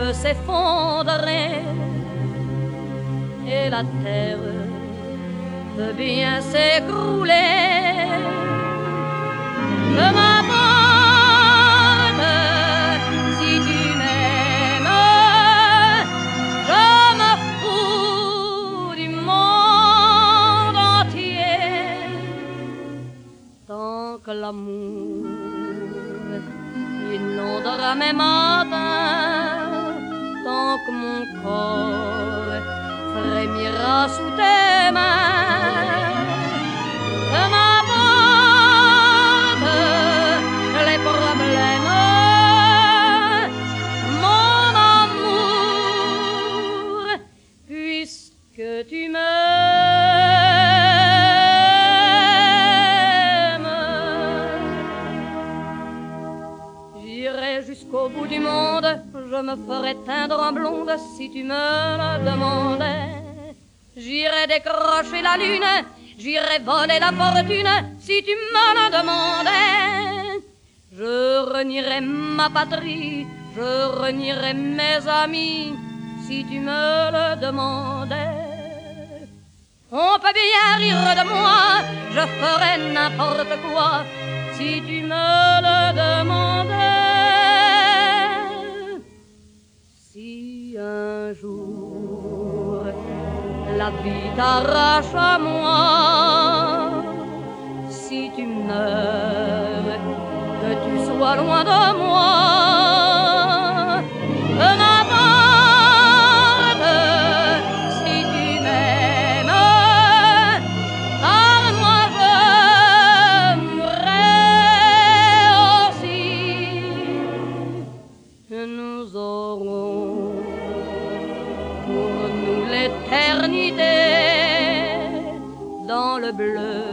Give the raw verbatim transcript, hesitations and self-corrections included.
peut s'effondrer et la terre peut bien s'écrouler. Peu m'importe si tu m'aimes, je me fous du monde entier. Tant que l'amour inondera mes matins, tant que mon corps frémira sous tes mains. Que m'importe les problèmes, mon amour, puisque tu m'aimes. J'irai jusqu'au bout du monde, je me ferai teindre en blonde si tu me le demandais. J'irai décrocher la lune, j'irai voler la fortune si tu me le demandais. Je renierai ma patrie, je renierai mes amis si tu me le demandais. On peut bien rire de moi, je ferai n'importe quoi si tu me le demandais. Si un jour la vie t'arrache à moi, si tu meurs, que tu sois loin de moi. Peu m'importe si tu m'aimes, car moi je mourrai aussi. Nous aurons pour nous l'éternité dans le bleu